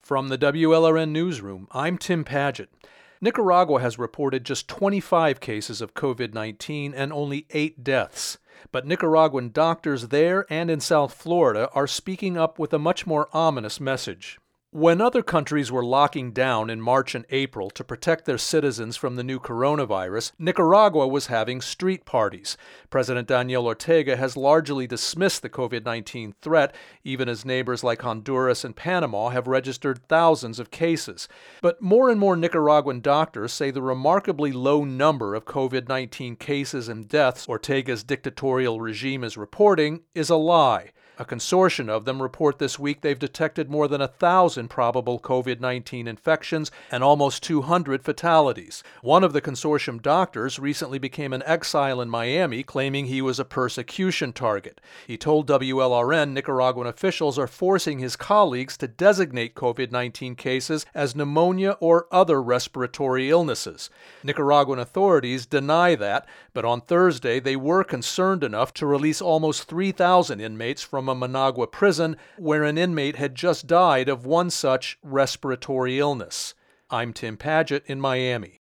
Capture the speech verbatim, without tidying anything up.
From the W L R N Newsroom, I'm Tim Padgett. Nicaragua has reported just twenty-five cases of COVID nineteen and only eight deaths. But Nicaraguan doctors there and in South Florida are speaking up with a much more ominous message. When other countries were locking down in March and April to protect their citizens from the new coronavirus, Nicaragua was having street parties. President Daniel Ortega has largely dismissed the COVID nineteen threat, even as neighbors like Honduras and Panama have registered thousands of cases. But more and more Nicaraguan doctors say the remarkably low number of COVID nineteen cases and deaths Ortega's dictatorial regime is reporting is a lie. A consortium of them report this week they've detected more than a thousand probable COVID nineteen infections and almost two hundred fatalities. One of the consortium doctors recently became an exile in Miami, claiming he was a persecution target. He told W L R N Nicaraguan officials are forcing his colleagues to designate COVID nineteen cases as pneumonia or other respiratory illnesses. Nicaraguan authorities deny that, but on Thursday they were concerned enough to release almost three thousand inmates from a Managua prison where an inmate had just died of one such respiratory illness. I'm Tim Padgett in Miami.